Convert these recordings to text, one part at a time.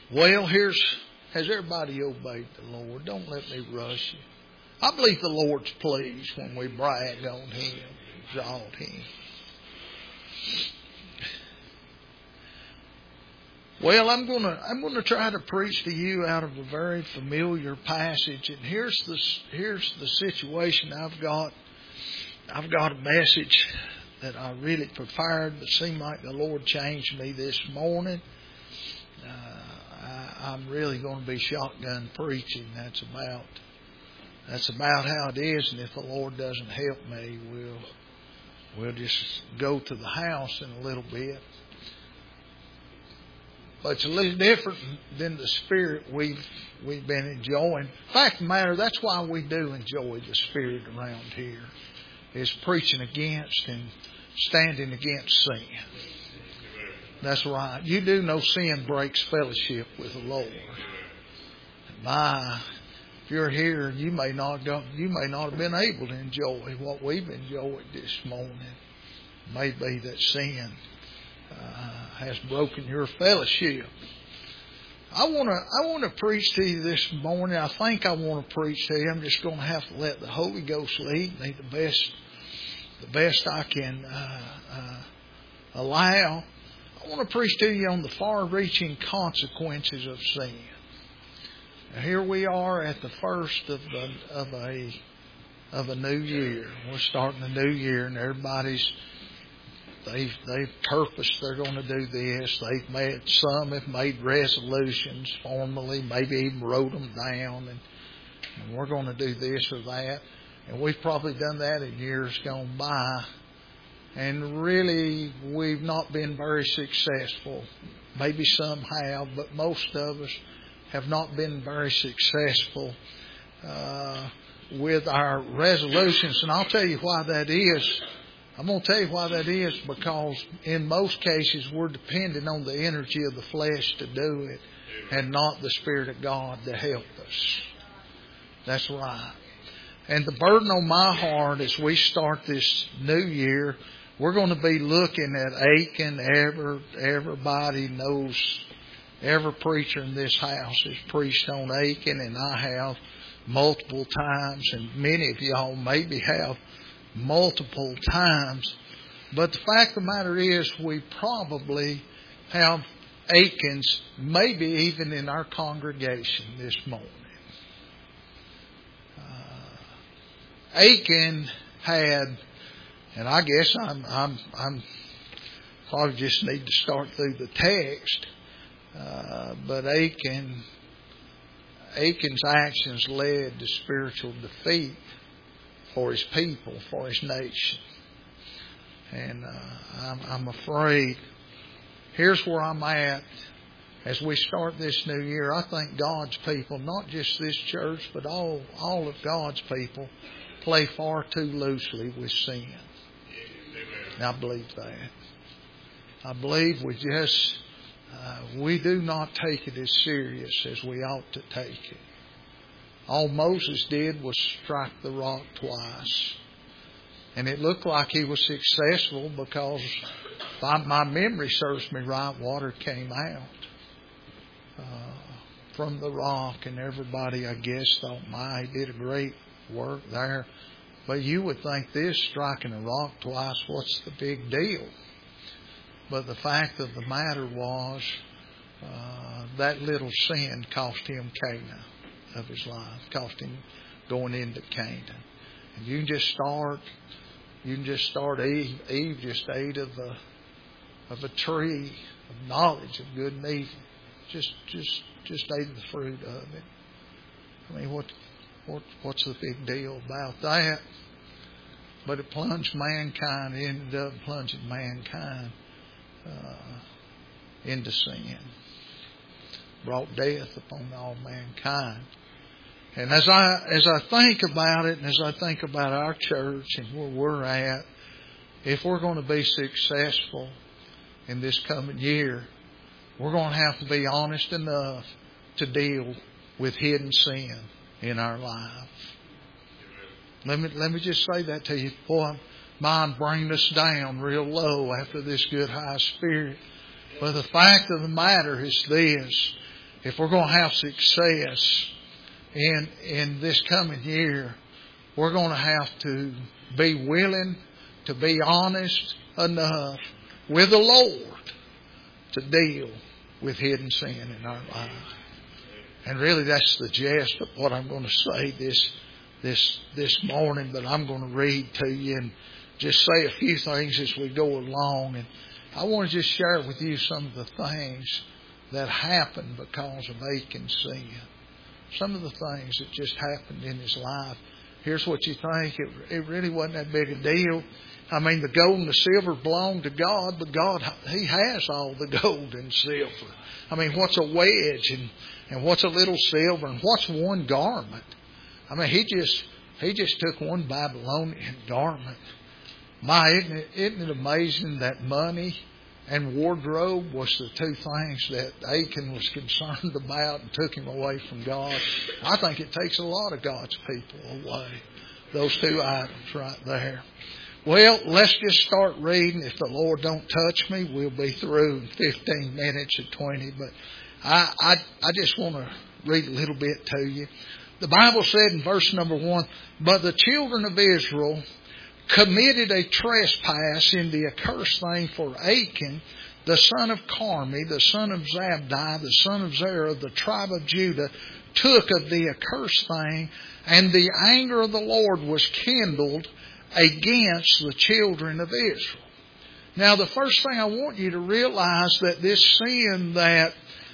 Well, has everybody obeyed the Lord? Don't let me rush you. I believe the Lord's pleased when we brag on Him, exalt Him. Well, I'm gonna try to preach to you out of a very familiar passage, and here's the situation I've got. I've got a message that I really prepared, but seemed like the Lord changed me this morning. I'm really going to be shotgun preaching. That's about how it is, and if the Lord doesn't help me, we'll just go to the house in a little bit. But it's a little different than the spirit we've been enjoying. Fact of the matter, that's why we do enjoy the spirit around here, is preaching against and standing against sin. That's right. You do know sin breaks fellowship with the Lord. If you're here, you may not have been able to enjoy what we've enjoyed this morning. It may be that sin has broken your fellowship. I want to preach to you this morning. I think I want to preach to you. I'm just going to have to let the Holy Ghost lead me the best I can allow. I want to preach to you on the far-reaching consequences of sin. Now, here we are at the first of a new year. We're starting a new year, and they've purposed they're going to do this. Some have made resolutions formally, maybe even wrote them down, and we're going to do this or that. And we've probably done that in years gone by. And really, we've not been very successful. Maybe some have, but most of us have not been very successful with our resolutions. And I'll tell you why that is. I'm going to tell you why that is, because in most cases we're dependent on the energy of the flesh to do it and not the Spirit of God to help us. That's right. And the burden on my heart as we start this new year, we're going to be looking at Achan. Everybody knows, every preacher in this house has preached on Achan, and I have multiple times, and many of y'all maybe have multiple times. But the fact of the matter is, we probably have Achans, maybe even in our congregation this morning. Achan had, and I guess I'm probably just need to start through the text. But Achan's actions led to spiritual defeat for his people, for his nation. And I'm afraid here's where I'm at as we start this new year. I think God's people, not just this church, but all of God's people, play far too loosely with sin. And I believe that. I believe we do not take it as serious as we ought to take it. All Moses did was strike the rock twice. And it looked like he was successful because, if my memory serves me right, water came out from the rock. And everybody, I guess, thought, he did a great work there. But you would think this, striking a rock twice, what's the big deal? But the fact of the matter was, that little sin cost him Canaan of his life, cost him going into Canaan. And you can just start. Eve just ate of a tree of knowledge of good and evil. Just ate the fruit of it. I mean, what's the big deal about that? But it ended up plunging mankind into sin. Brought death upon all mankind. And as I think about it, and as I think about our church and where we're at, if we're going to be successful in this coming year, we're going to have to be honest enough to deal with hidden sin in our life. Let me just say that to you. Boy, mine bringing us down real low after this good high spirit. But the fact of the matter is this, if we're going to have success in this coming year, we're going to have to be willing to be honest enough with the Lord to deal with hidden sin in our life. And really that's the gist of what I'm going to say this morning, but I'm going to read to you and just say a few things as we go along. And I want to just share with you some of the things that happened because of Achan's sin. Some of the things that just happened in his life. Here's what you think. It really wasn't that big a deal. I mean, the gold and the silver belong to God, but God, He has all the gold and silver. I mean, what's a wedge and what's a little silver and what's one garment? I mean, He just took one Babylonian garment. Isn't it amazing that money and wardrobe was the two things that Achan was concerned about and took him away from God? I think it takes a lot of God's people away. Those two items right there. Well, let's just start reading. If the Lord don't touch me, we'll be through in 15 minutes or 20. But I just want to read a little bit to you. The Bible said in verse number 1, "But the children of Israel committed a trespass in the accursed thing, for Achan, the son of Carmi, the son of Zabdi, the son of Zerah, of the tribe of Judah, took of the accursed thing, and the anger of the Lord was kindled against the children of Israel." Now, the first thing I want you to realize that this sin that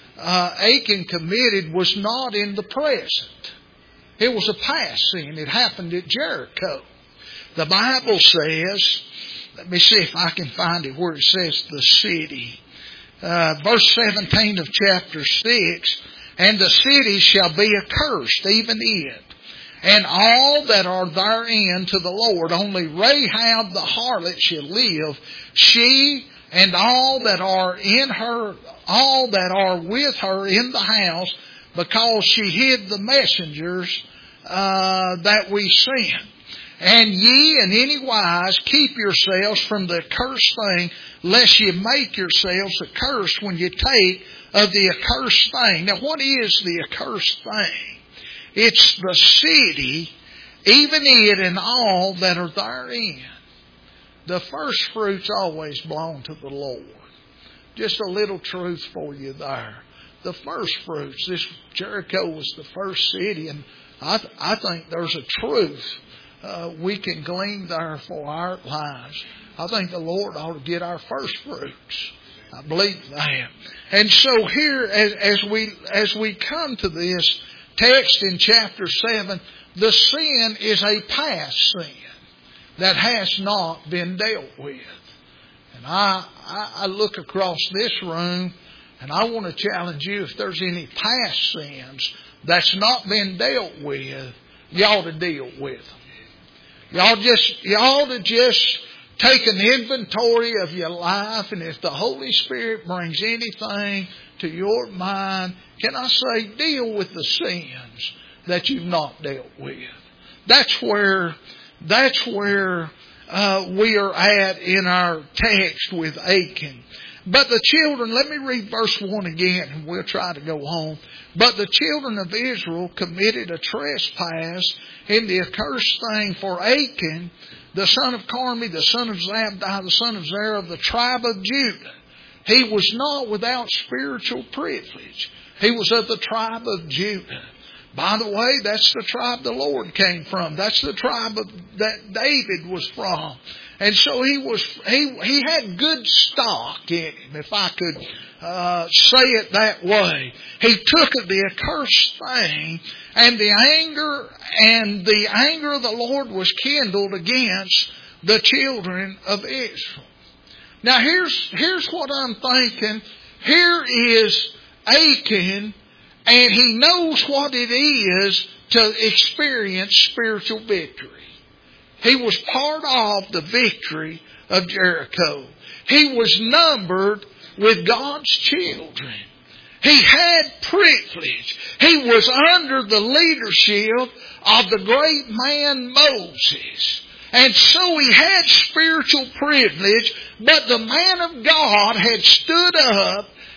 Achan committed was not in the present. It was a past sin. It happened at Jericho. The Bible says, let me see if I can find it where it says the city. Verse 17 of chapter 6, "And the city shall be accursed, even it, and all that are therein to the Lord. Only Rahab the harlot shall live, she and all that are in her, all that are with her in the house, because she hid the messengers that we sent. And ye in any wise keep yourselves from the accursed thing, lest ye make yourselves accursed when you take of the accursed thing." Now, what is the accursed thing? It's the city, even it and all that are therein. The first fruits always belong to the Lord. Just a little truth for you there. The first fruits, this Jericho was the first city, and I think there's a truth we can glean there for our lives. I think the Lord ought to get our first fruits. I believe that. And so here, as we come to this text in chapter 7, the sin is a past sin that has not been dealt with. And I look across this room, and I want to challenge you, if there's any past sins that's not been dealt with, you ought to deal with them. You ought to just take an inventory of your life, and if the Holy Spirit brings anything to your mind, can I say, deal with the sins that you've not dealt with. That's where we are at in our text with Achan. But the children, let me read verse 1 again, and we'll try to go home. "But the children of Israel committed a trespass in the accursed thing, for Achan, the son of Carmi, the son of Zabdi, the son of Zerah, of the tribe of Judah. He was not without spiritual privilege. He was of the tribe of Judah." By the way, that's the tribe the Lord came from. That's the tribe that David was from. And so he had good stock in him, if I could say it that way. He took of the accursed thing, and the anger of the Lord was kindled against the children of Israel. Now here's what I'm thinking. Here is Achan, and he knows what it is to experience spiritual victory. He was part of the victory of Jericho. He was numbered with God's children. He had privilege. He was under the leadership of the great man Moses. And so he had spiritual privilege, but the man of God had stood up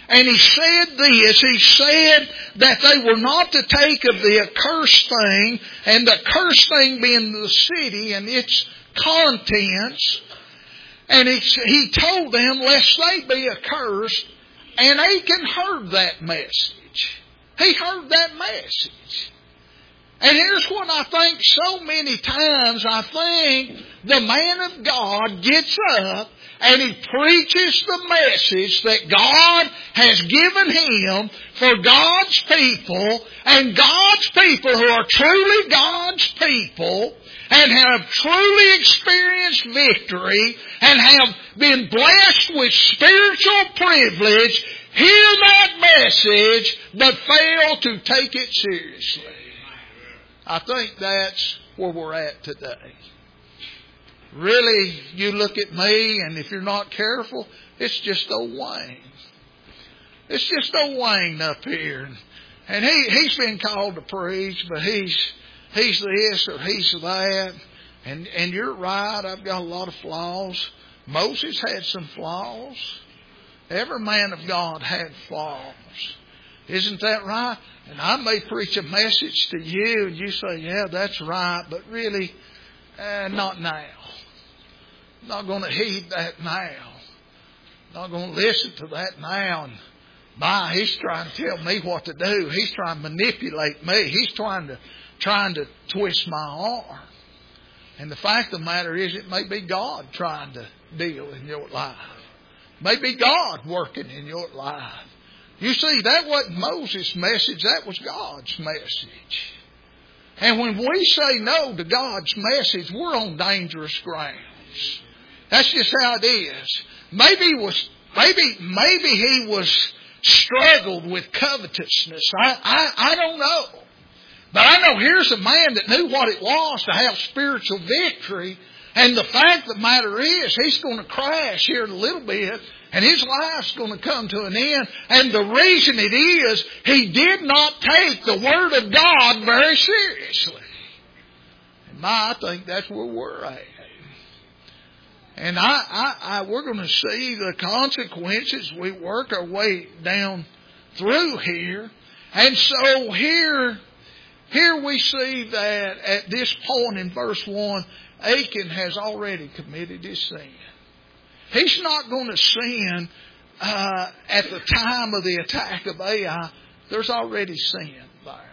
And he said this, he said that they were not to take of the accursed thing, and the accursed thing being the city and its contents. And he told them lest they be accursed, and Achan heard that message. He heard that message. And here's what I think so many times, I think the man of God gets up and he preaches the message that God has given him for God's people, and God's people who are truly God's people and have truly experienced victory and have been blessed with spiritual privilege, hear that message but fail to take it seriously. I think that's where we're at today. Really, you look at me, and if you're not careful, it's just old Wayne. It's just old Wayne up here. And he's been called to preach, but he's this or he's that. And you're right, I've got a lot of flaws. Moses had some flaws. Every man of God had flaws. Isn't that right? And I may preach a message to you and you say, yeah, that's right, but really, not now. Not going to heed that now. Not going to listen to that now. And he's trying to tell me what to do. He's trying to manipulate me. He's trying to twist my arm. And the fact of the matter is, it may be God trying to deal in your life. Maybe God working in your life. You see, that wasn't Moses' message, that was God's message. And when we say no to God's message, we're on dangerous grounds. That's just how it is. Maybe he was struggled with covetousness. I don't know. But I know here's a man that knew what it was to have spiritual victory. And the fact of the matter is, he's going to crash here in a little bit, and his life's going to come to an end. And the reason it is, he did not take the Word of God very seriously. And I think that's where we're at. And we're going to see the consequences. We work our way down through here. And so here we see that at this point in verse 1, Achan has already committed his sin. He's not going to sin at the time of the attack of Ai. There's already sin there.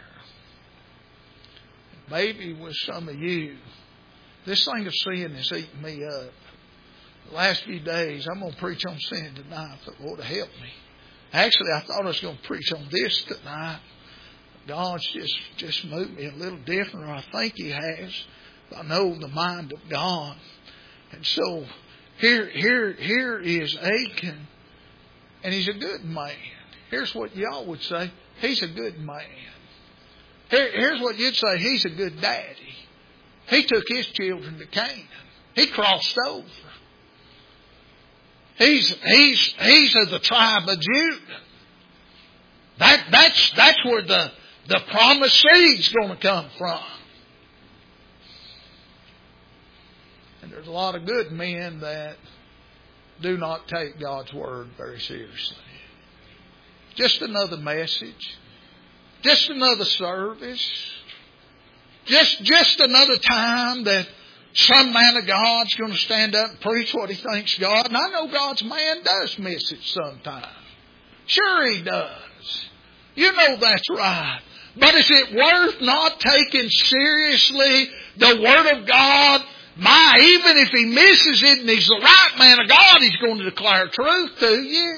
Maybe with some of you, this thing of sin is eating me up. The last few days, I'm going to preach on sin tonight, but Lord help me. Actually, I thought I was going to preach on this tonight. God's just moved me a little different, or I think He has. I know the mind of God. And so here is Achan, and he's a good man. Here's what y'all would say. He's a good man. Here's what you'd say. He's a good daddy. He took his children to Canaan. He crossed over. He's of the tribe of Judah. That's where the promised seed's going to come from. And there's a lot of good men that do not take God's Word very seriously. Just another message. Just another service. Just another time that some man of God's going to stand up and preach what he thinks God. And I know God's man does miss it sometimes. Sure he does. You know that's right. But is it worth not taking seriously the Word of God? Even if he misses it and he's the right man of God, he's going to declare truth to you.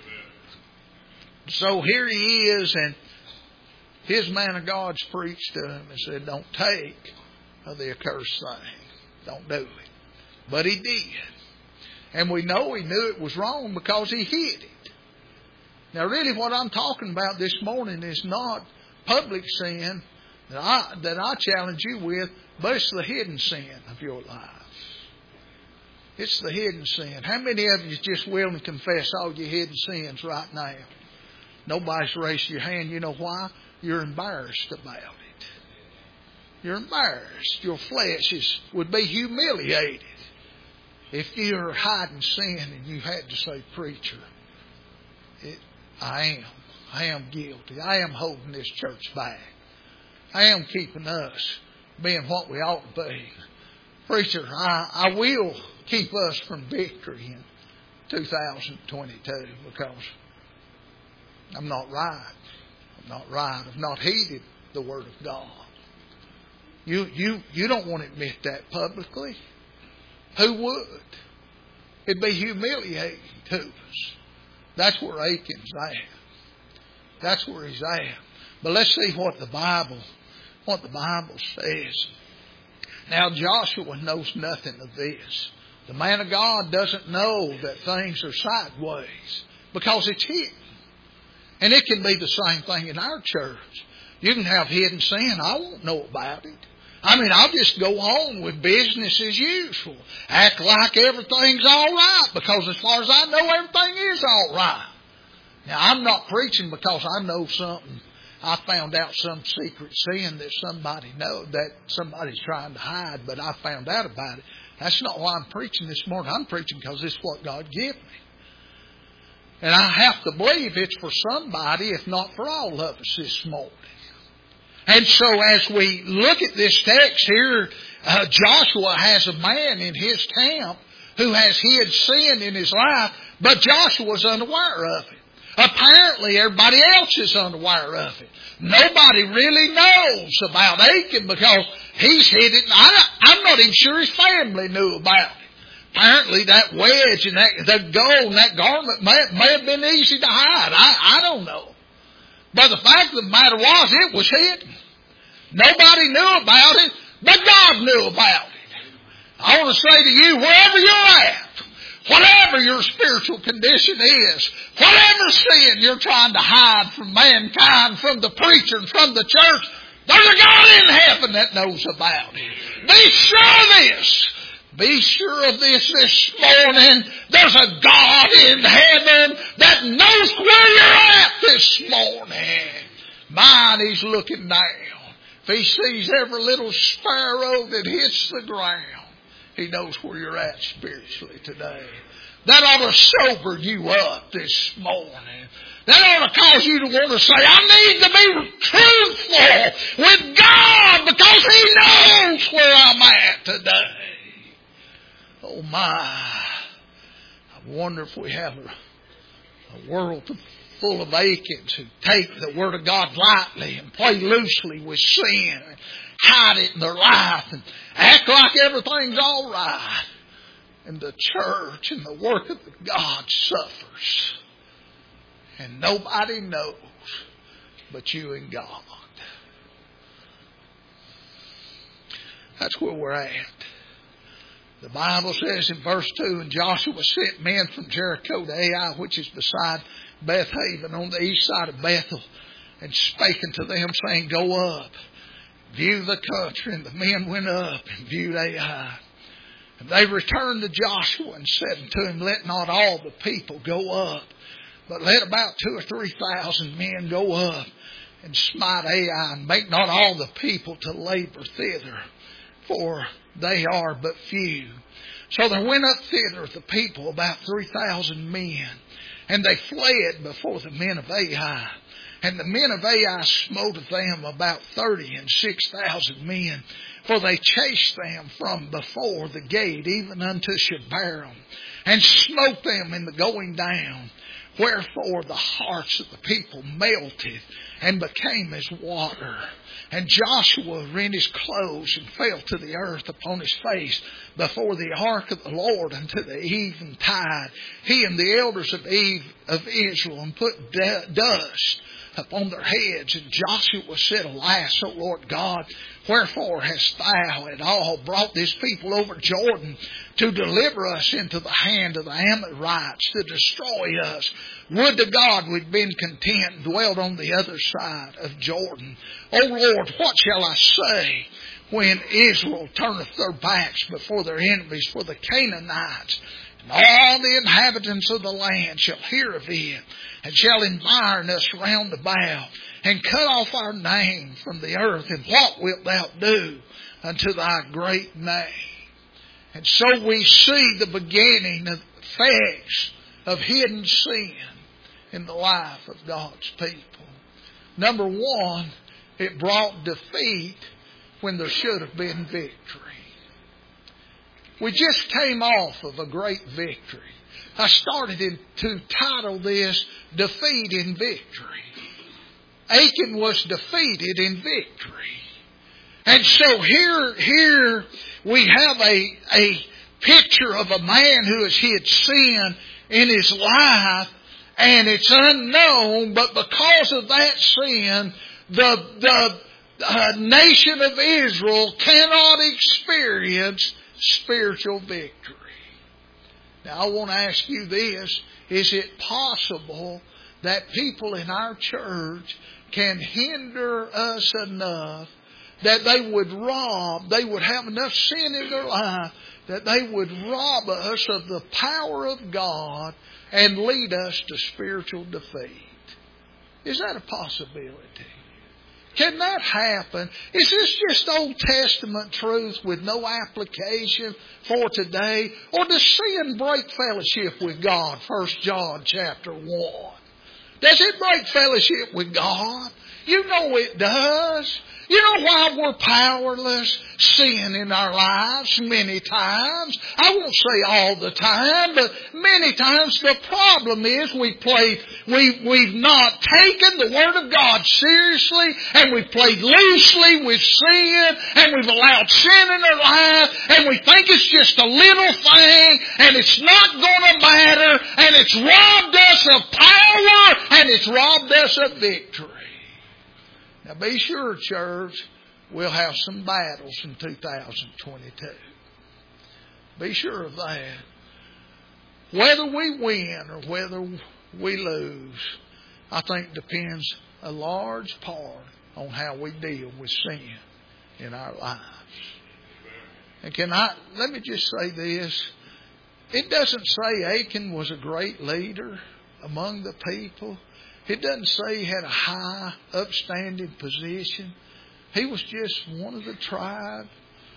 So here he is, and his man of God's preached to him and said, don't take of the accursed thing. Don't do it. But he did. And we know he knew it was wrong because he hid it. Now really what I'm talking about this morning is not public sin that I challenge you with, but it's the hidden sin of your life. It's the hidden sin. How many of you is just willing to confess all your hidden sins right now? Nobody's raised your hand. You know why? You're embarrassed about it. You're embarrassed. Your flesh would be humiliated if you're hiding sin and you had to say, preacher, I am guilty. I am holding this church back. I am keeping us being what we ought to be. Preacher, I will keep us from victory in 2022 because I'm not right. I'm not right. I've not heeded the Word of God. You don't want to admit that publicly. Who would? It'd be humiliating to us. That's where Achan's at. That's where he's at. But let's see what the Bible says. Now Joshua knows nothing of this. The man of God doesn't know that things are sideways because it's hidden. And it can be the same thing in our church. You can have hidden sin. I won't know about it. I'll just go on with business as usual. Act like everything's all right because as far as I know, everything is all right. Now, I'm not preaching because I know something. I found out some secret sin that somebody's trying to hide, but I found out about it. That's not why I'm preaching this morning. I'm preaching because it's what God gave me. And I have to believe it's for somebody, if not for all of us this morning. And so as we look at this text here, Joshua has a man in his camp who has hid sin in his life, but Joshua's unaware of it. Apparently everybody else is unaware of it. Nobody really knows about Achan because he's hid it. I'm not even sure his family knew about it. Apparently that wedge and that gold and that garment may have been easy to hide. I don't know. But the fact of the matter was, it was hidden. Nobody knew about it, but God knew about it. I want to say to you, wherever you're at, whatever your spiritual condition is, whatever sin you're trying to hide from mankind, from the preacher, and from the church, there's a God in heaven that knows about it. Be sure of this. Be sure of this morning. There's a God in heaven that knows where you're at this morning. Mine, He's looking down. If He sees every little sparrow that hits the ground, He knows where you're at spiritually today. That ought to sober you up this morning. That ought to cause you to want to say, I need to be truthful with God because He knows where I'm at today. Oh my, I wonder if we have a world full of Achans who take the Word of God lightly and play loosely with sin and hide it in their life and act like everything's all right. And the church and the work of God suffers. And nobody knows but you and God. That's where we're at. The Bible says in verse 2, and Joshua sent men from Jericho to Ai, which is beside Beth Haven on the east side of Bethel, and spake unto them, saying, Go up, view the country. And the men went up and viewed Ai. And they returned to Joshua and said unto him, Let not all the people go up, but let about 2,000 or 3,000 men go up and smite Ai, and make not all the people to labor thither, for they are but few. So there went up thither the people about 3,000 men, and they fled before the men of Ai. And the men of Ai smote of them about 36,000 men, for they chased them from before the gate even unto Shebarim, and smote them in the going down. Wherefore the hearts of the people melted and became as water. And Joshua rent his clothes and fell to the earth upon his face before the ark of the Lord unto the eventide. He and the elders of Israel, and put dust upon their heads. And Joshua said, Alas, O Lord God, wherefore hast thou at all brought this people over Jordan to deliver us into the hand of the Amorites, to destroy us? Would to God we'd been content and dwelled on the other side of Jordan. O Lord, what shall I say when Israel turneth their backs before their enemies? For the Canaanites and all the inhabitants of the land shall hear of it, and shall environ us round about, and cut off our name from the earth. And what wilt thou do unto thy great name? And so we see the beginning of effects of hidden sin in the life of God's people. Number one, it brought defeat when there should have been victory. We just came off of a great victory. I started to title this Defeat in Victory. Achan was defeated in victory. And so here we have a picture of a man who has hid sin in his life, and it's unknown, but because of that sin, the nation of Israel cannot experience spiritual victory. Now I want to ask you this: is it possible that people in our church can hinder us enough that they would have enough sin in their life that they would rob us of the power of God and lead us to spiritual defeat? Is that a possibility? Can that happen? Is this just Old Testament truth with no application for today? Or does sin break fellowship with God? 1 John chapter 1. Does it break fellowship with God? You know it does. You know why we're powerless? Sin in our lives many times. I won't say all the time, but many times the problem is we've not taken the Word of God seriously, and we've played loosely with sin, and we've allowed sin in our life, and we think it's just a little thing, and it's not going to matter, and it's robbed us of power, and it's robbed us of victory. Now be sure, church, we'll have some battles in 2022. Be sure of that. Whether we win or whether we lose, I think depends a large part on how we deal with sin in our lives. And let me just say this. It doesn't say Achan was a great leader among the people. It doesn't say he had a high, upstanding position. He was just one of the tribe,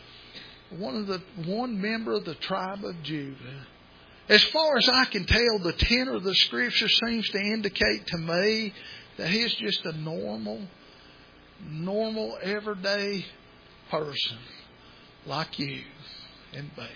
one member of the tribe of Judah. As far as I can tell, the tenor of the Scripture seems to indicate to me that he's just a normal, everyday person like you and me.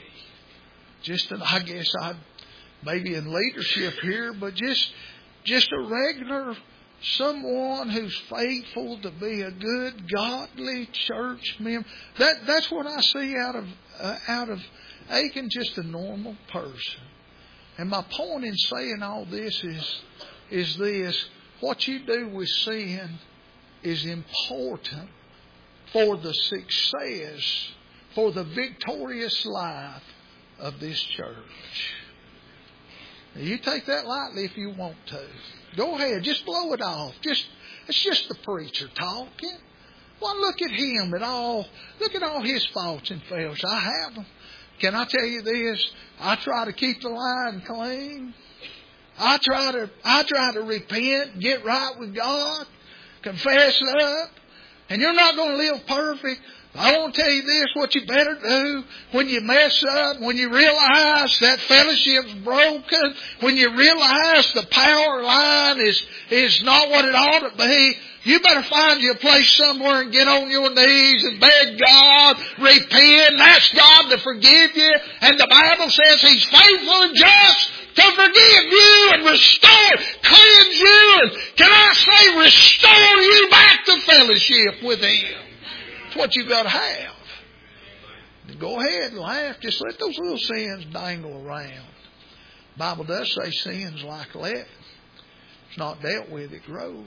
I guess I'd maybe in leadership here, but just a regular someone who's faithful to be a good, godly church member. That's what I see out of Achan, just a normal person. And my point in saying all this is this: what you do with sin is important for the success, for the victorious life of this church. Now, you take that lightly if you want to. Go ahead, just blow it off. It's just the preacher talking. Well, look at him look at all his faults and failures. I have them. Can I tell you this? I try to keep the line clean. I try to repent, get right with God, confess up. And you're not going to live perfect. I want to tell you this, what you better do when you mess up, when you realize that fellowship's broken, when you realize the power line is not what it ought to be, you better find you a place somewhere and get on your knees and beg God, repent, and ask God to forgive you. And the Bible says He's faithful and just to forgive you and restore, cleanse you, and can I say restore you back to fellowship with Him. That's what you've got to have. Go ahead and laugh. Just let those little sins dangle around. The Bible does say sin's like leaven. It's not dealt with, it grows.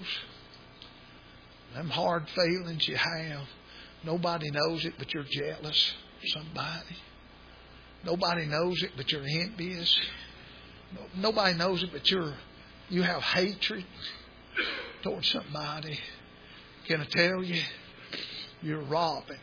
Them hard feelings you have, nobody knows it but you're jealous of somebody. Nobody knows it but you're envious. Nobody knows it but you have hatred towards somebody. Can I tell you? You're robbing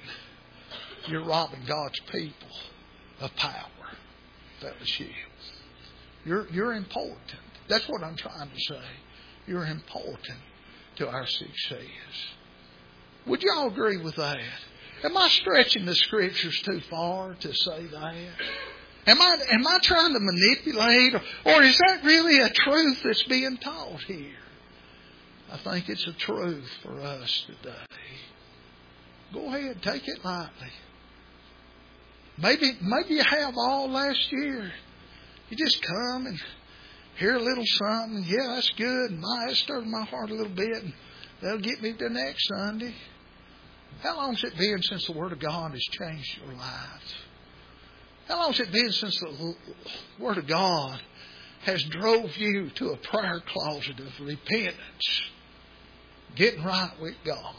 God's people of power, fellowship. You're important. That's what I'm trying to say. You're important to our success. Would you all agree with that? Am I stretching the Scriptures too far to say that? Am I trying to manipulate, or is that really a truth that's being taught here? I think it's a truth for us today. Go ahead, take it lightly. Maybe you have all last year. You just come and hear a little something. Yeah, that's good. And it stirred my heart a little bit. And that'll get me to next Sunday. How long's it been since the Word of God has changed your life? How long's it been since the Word of God has drove you to a prayer closet of repentance, getting right with God?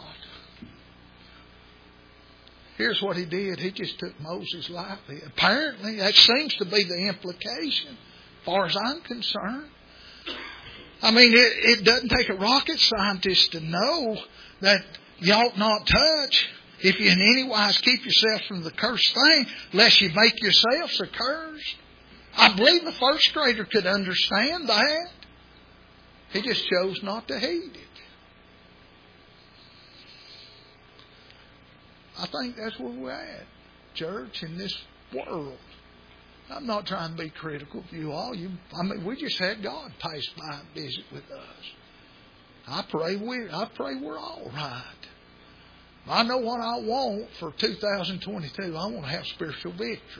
Here's what He did. He just took Moses lightly. Apparently, that seems to be the implication, as far as I'm concerned. I mean, it doesn't take a rocket scientist to know that you ought not touch if you in any wise keep yourself from the cursed thing, lest you make yourselves accursed. I believe a first grader could understand that. He just chose not to heed it. I think that's where we're at, church, in this world. I'm not trying to be critical of you all. We just had God pass by and visit with us. I pray we're all right. I know what I want for 2022. I want to have spiritual victory.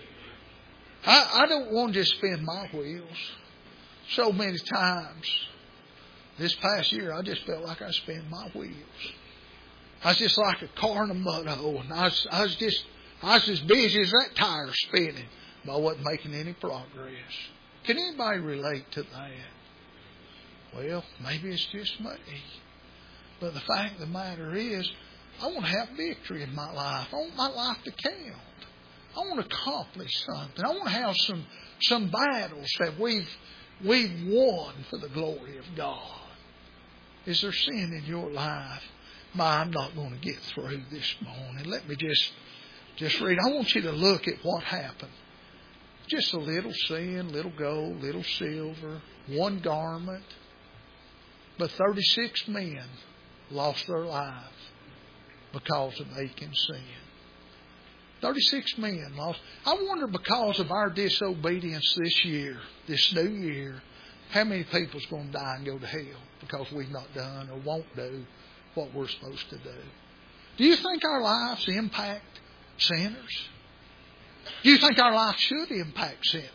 I don't want to just spin my wheels. So many times this past year, I just felt like I spun my wheels. I was just like a car in a mud hole, and I was as busy as that tire spinning, but I wasn't making any progress. Can anybody relate to that? Well, maybe it's just me. But the fact of the matter is, I want to have victory in my life. I want my life to count. I want to accomplish something. I want to have some battles that we've won for the glory of God. Is there sin in your life? I'm not going to get through this morning. Let me just read. I want you to look at what happened. Just a little sin, little gold, little silver, one garment. But 36 men lost their lives because of Achan sin. 36 men lost. I wonder, because of our disobedience this year, this new year, how many people's going to die and go to hell because we've not done or won't do what we're supposed to do. Do you think our lives impact sinners? Do you think our life should impact sinners?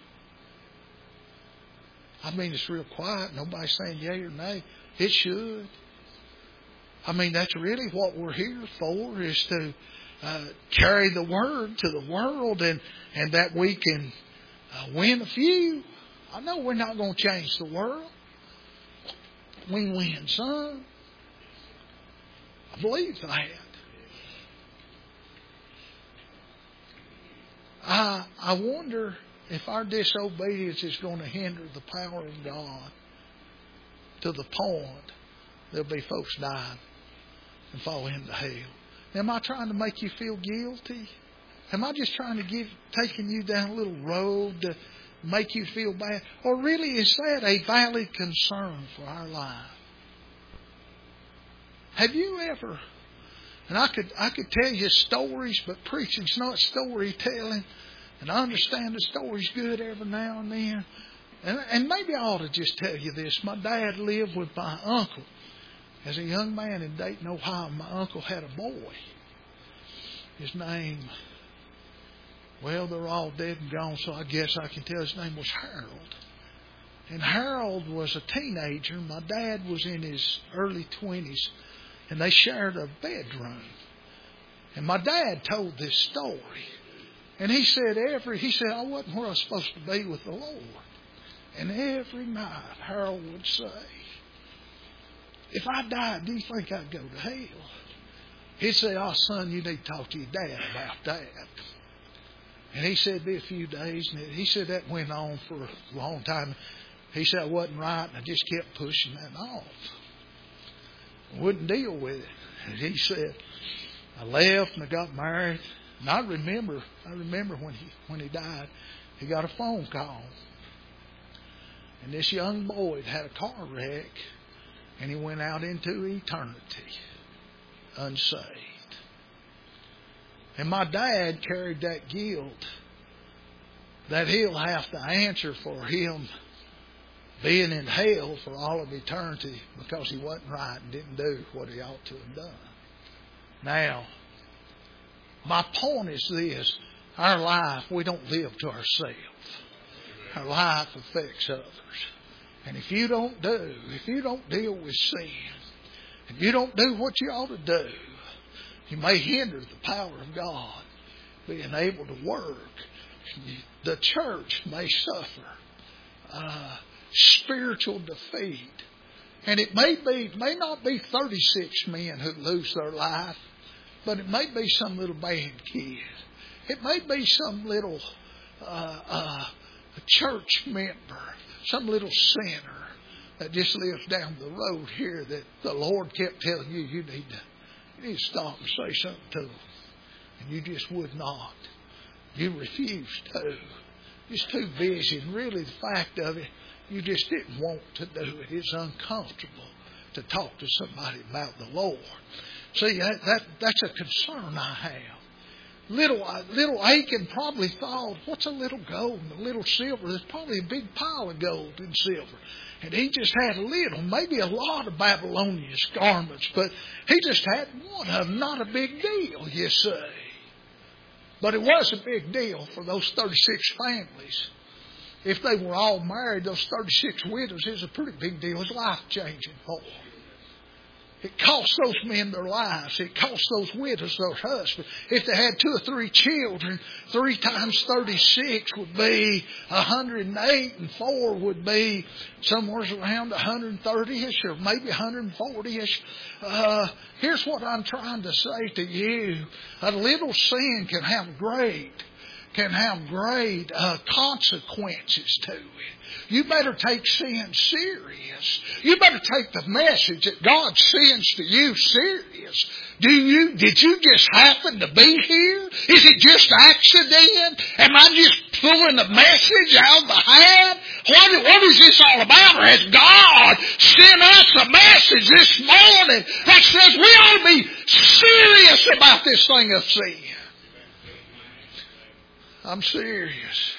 I mean, it's real quiet. Nobody's saying yea or nay. It should. I mean, that's really what we're here for, is to carry the Word to the world, and that we can win a few. I know we're not going to change the world. We win some. I believe that. I wonder if our disobedience is going to hinder the power of God to the point there'll be folks dying and fall into hell. Am I trying to make you feel guilty? Am I just trying to taking you down a little road to make you feel bad? Or really, is that a valid concern for our life? Have you ever, and I could tell you stories, but preaching's not storytelling, and I understand the story's good every now and then. And maybe I ought to just tell you this. My dad lived with my uncle. As a young man in Dayton, Ohio, my uncle had a boy. His name, well, they're all dead and gone, so I guess I can tell his name was Harold. And Harold was a teenager. My dad was in his early 20s, and they shared a bedroom. And my dad told this story. And he said, I wasn't where I was supposed to be with the Lord. And every night, Harold would say, if I died, do you think I'd go to hell? He'd say, oh, son, you need to talk to your dad about that. And he said, it'd be a few days. And he said that went on for a long time. He said I wasn't right, and I just kept pushing that off. I wouldn't deal with it. And he said, I left and I got married. And I remember when he died, he got a phone call. And this young boy had a car wreck, and he went out into eternity unsaved. And my dad carried that guilt that He'll have to answer for him being in hell for all of eternity because he wasn't right and didn't do what he ought to have done. Now, my point is this. Our life, we don't live to ourselves. Our life affects others. And if you don't deal with sin, and you don't do what you ought to do, you may hinder the power of God being able to work. The church may suffer spiritual defeat. And it may not be 36 men who lose their life, but it may be some little bad kid. It may be some little church member, some little sinner that just lives down the road here that the Lord kept telling you, you need to stop and say something to them. And you just would not. You refused to. Just too busy. And really the fact of it, you just didn't want to do it. It's uncomfortable to talk to somebody about the Lord. See, that's a concern I have. Little Achan probably thought, what's a little gold and a little silver? There's probably a big pile of gold and silver. And he just had a little, maybe a lot of Babylonian garments, but he just had one of them. Not a big deal, you say. But it was a big deal for those 36 families. If they were all married, those 36 widows, it was a pretty big deal. It was life-changing for them. It cost those men their lives. It cost those widows their husbands. If they had 2 or 3 children, 3 times 36 would be 108, and 4 would be somewhere around 130-ish or maybe 140-ish. Here's what I'm trying to say to you. A little sin can have great consequences to it. You better take sin serious. You better take the message that God sends to you serious. Did you just happen to be here? Is it just accident? Am I just pulling the message out of the hat? What is this all about? Or has God sent us a message this morning that says we ought to be serious about this thing of sin? I'm serious.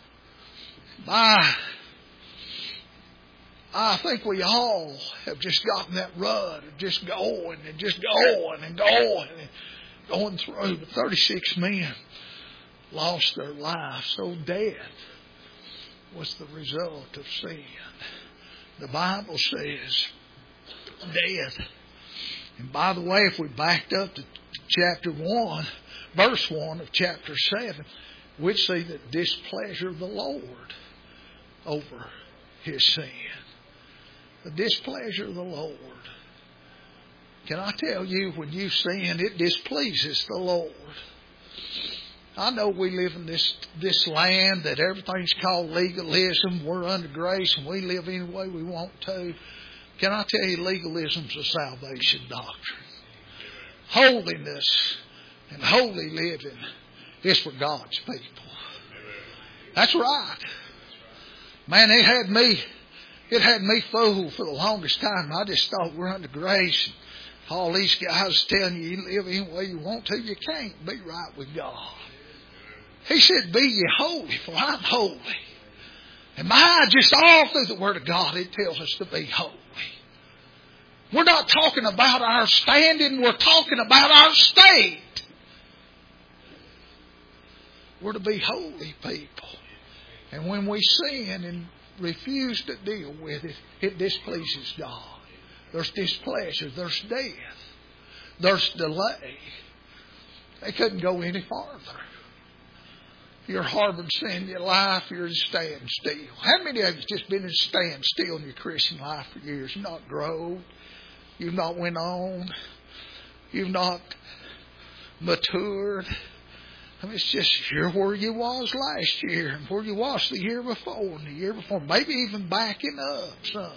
I think we all have just gotten that rut of just going and just going and going and going through. But 36 men lost their lives. So death was the result of sin. The Bible says death. And by the way, if we backed up to chapter 1, verse 1 of chapter 7, we'd see the displeasure of the Lord over his sin. The displeasure of the Lord. Can I tell you, when you sin, it displeases the Lord. I know we live in this land that everything's called legalism. We're under grace and we live any way we want to. Can I tell you, legalism's a salvation doctrine. Holiness and holy living is for God's people. That's right. Man, it had me fooled for the longest time. I just thought we're under grace. And all these guys telling you live any way you want to. You can't be right with God. He said, be ye holy, for I'm holy. And just all through the Word of God, it tells us to be holy. We're not talking about our standing. We're talking about our state. We're to be holy people. And when we sin and refuse to deal with it, it displeases God. There's displeasure. There's death. There's delay. They couldn't go any farther. You're harboring sin in your life, you're in standstill. How many of you just been in standstill in your Christian life for years? You've not grown. You've not went on. You've not matured. I mean, it's just you're where you was last year and where you was the year before and the year before. Maybe even backing up some.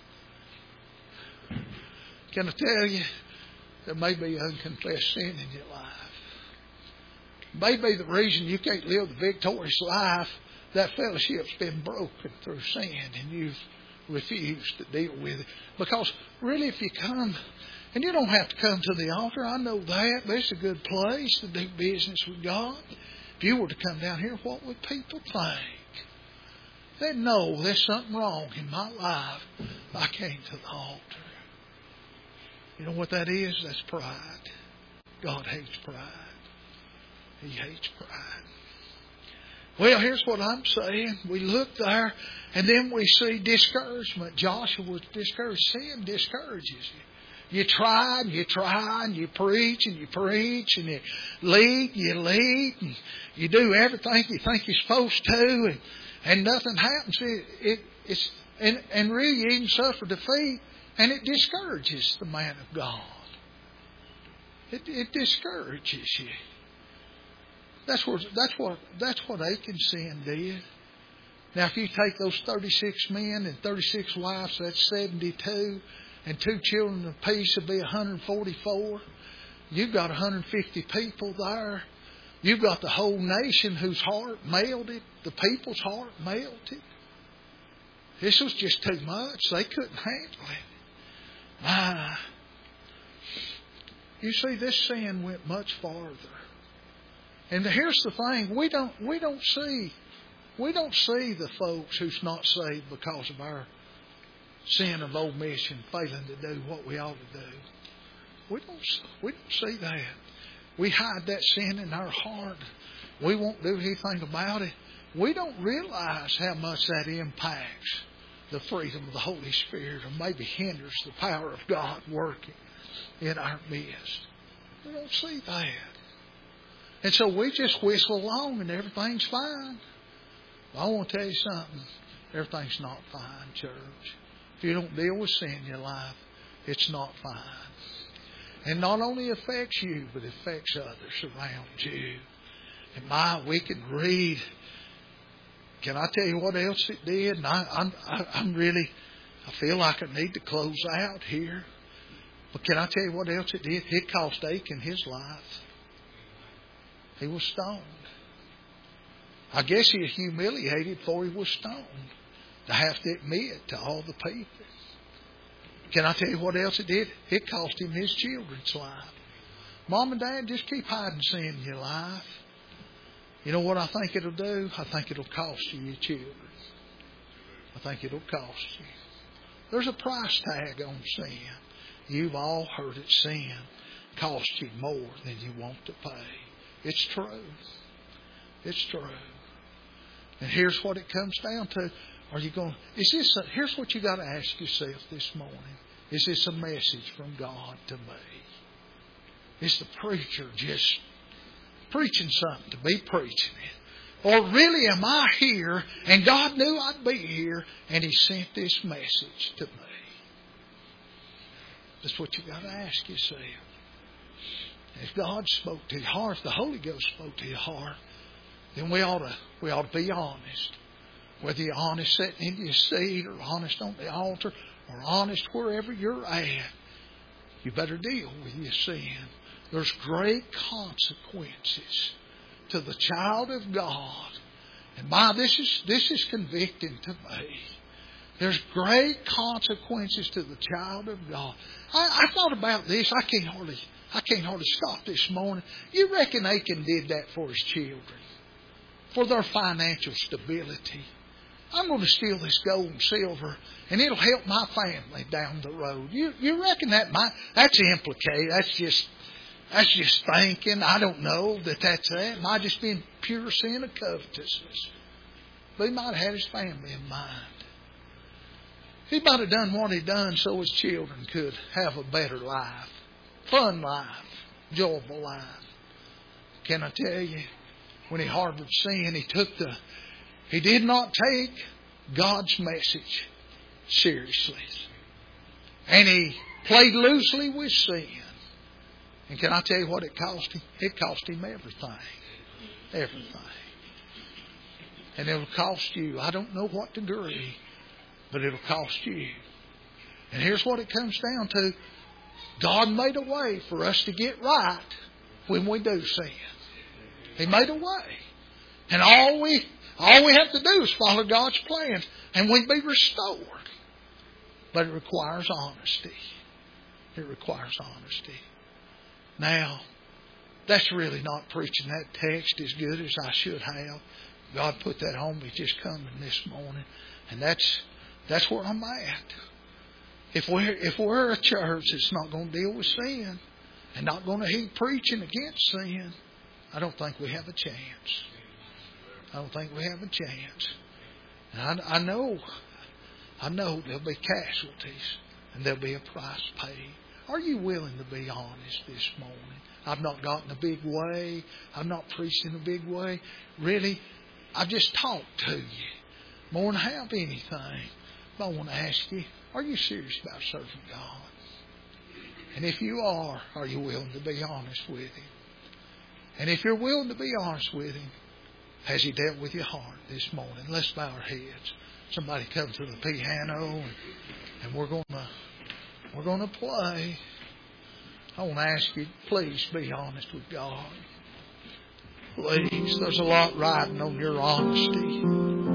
Can I tell you, there may be unconfessed sin in your life. Maybe the reason you can't live the victorious life, that fellowship's been broken through sin and you've refused to deal with it. Because really if you come, and you don't have to come to the altar, I know that, but it's a good place to do business with God. If you were to come down here, what would people think? They'd know there's something wrong in my life. I came to the altar. You know what that is? That's pride. God hates pride. He hates pride. Well, here's what I'm saying. We look there, and then we see discouragement. Joshua was discouraged. Sin discourages you. You try, and you preach, and you preach, and you lead, and you do everything you think you're supposed to, and nothing happens. And really you even suffer defeat, and it discourages the man of God. It discourages you. That's what Achan sin did. Now, if you take those 36 men and 36 wives, that's 72, and 2 children apiece would be 144. You've got 150 people there. You've got the whole nation whose heart melted. The people's heart melted. This was just too much. They couldn't handle it. You see, this sin went much farther. And here's the thing: we don't see the folks who's not saved because of our sin of omission, failing to do what we ought to do. We don't see that. We hide that sin in our heart. We won't do anything about it. We don't realize how much that impacts the freedom of the Holy Spirit, or maybe hinders the power of God working in our midst. We don't see that. And so we just whistle along and everything's fine. Well, I want to tell you something. Everything's not fine, church. If you don't deal with sin in your life, it's not fine. And not only affects you, but it affects others around you. And we can read. Can I tell you what else it did? And I feel like I need to close out here. But can I tell you what else it did? It cost Achan his life. He was stoned. I guess he was humiliated before he was stoned, to have to admit to all the people. Can I tell you what else it did? It cost him his children's life. Mom and Dad, just keep hiding sin in your life. You know what I think it'll do? I think it'll cost you your children. I think it'll cost you. There's a price tag on sin. You've all heard it. Sin costs you more than you want to pay. It's true. It's true. And here's what it comes down to. Here's what you got to ask yourself this morning. Is this a message from God to me? Is the preacher just preaching something to be preaching it? Or really am I here and God knew I'd be here and He sent this message to me? That's what you got to ask yourself. If God spoke to your heart, if the Holy Ghost spoke to your heart, then we ought to be honest. Whether you're honest sitting in your seat, or honest on the altar, or honest wherever you're at, you better deal with your sin. There's great consequences to the child of God. And this is convicting to me. There's great consequences to the child of God. I thought about this. I can't hardly stop this morning. You reckon Achan did that for his children, for their financial stability? I'm going to steal this gold and silver, and it'll help my family down the road. You reckon that's implicated? That's just thinking. I don't know that's that. It might just be pure sin of covetousness. But he might have had his family in mind. He might have done what he done so his children could have a better life, fun life, joyful life. Can I tell you, when he harbored sin, he did not take God's message seriously. And he played loosely with sin. And can I tell you what it cost him? It cost him everything. Everything. And it'll cost you. I don't know what degree, but it'll cost you. And here's what it comes down to. God made a way for us to get right when we do sin. He made a way. And all we have to do is follow God's plans, and we'd be restored. But it requires honesty. It requires honesty. Now, that's really not preaching that text as good as I should have. God put that on me just coming this morning. And that's where I'm at. If we're a church that's not going to deal with sin and not going to heed preaching against sin, I don't think we have a chance. I don't think we have a chance. And I know there'll be casualties and there'll be a price paid. Are you willing to be honest this morning? I've not gotten a big way. I'm not preaching a big way. Really, I've just talked to you more than I have anything. But I want to ask you, are you serious about serving God? And if you are you willing to be honest with Him? And if you're willing to be honest with Him, has He dealt with your heart this morning? Let's bow our heads. Somebody come to the piano and we're gonna play. I want to ask you, please be honest with God. Please, there's a lot riding on your honesty.